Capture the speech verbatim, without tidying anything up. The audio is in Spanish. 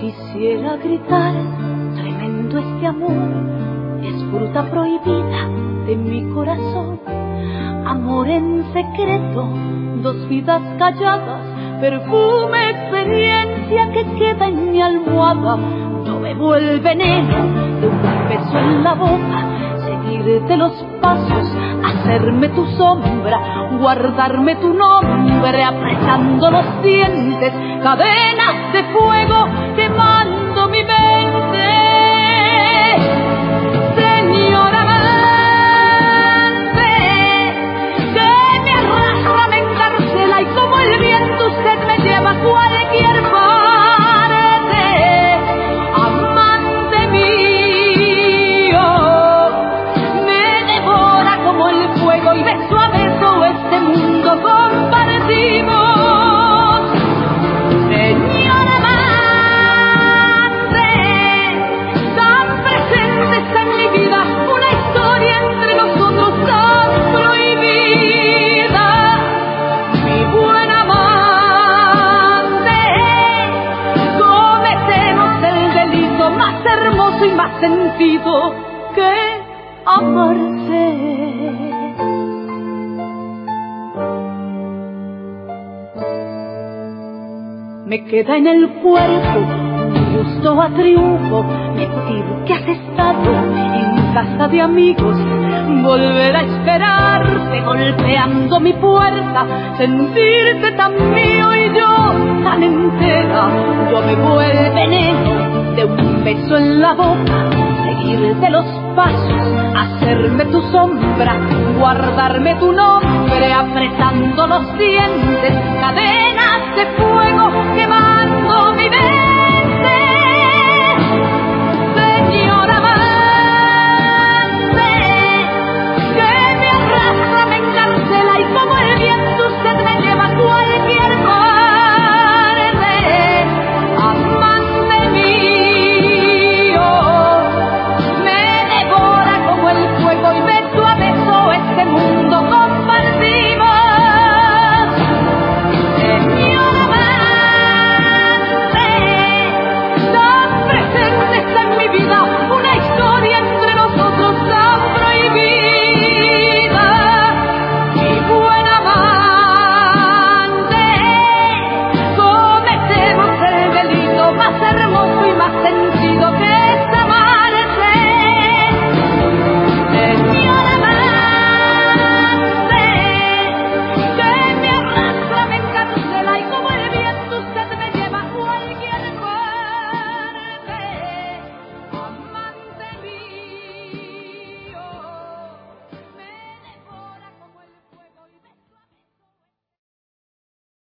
Quisiera gritar, tremendo este amor, es fruta prohibida de mi corazón. Amor en secreto, dos vidas calladas, perfume, experiencia que queda en mi almohada. No bebo el veneno de un beso en la boca, seguirte los pasos, hacerme tu sombra, guardarme tu nombre, apretando los dientes, cadenas de fuego quemando mi mente. Señora amante, que me arrastra, me encarcela y como el viento usted me lleva a cualquier parte. Amante mío, me devora como el fuego y beso a beso este mundo compartimos. Señora amante, tan presente está en mi vida una historia entre nosotros tan prohibida. Mi buena amante, cometemos el delito más hermoso y más sentido que amarse. Me queda en el cuerpo un gusto a triunfo, mentir que has estado en casa de amigos, volver a esperarte golpeando mi puerta, sentirte tan mío y yo tan entera. Yo bebo el veneno de un beso en la boca, seguirte los pasos, hacerme tu sombra, guardarme tu nombre, apretando los dientes, cadena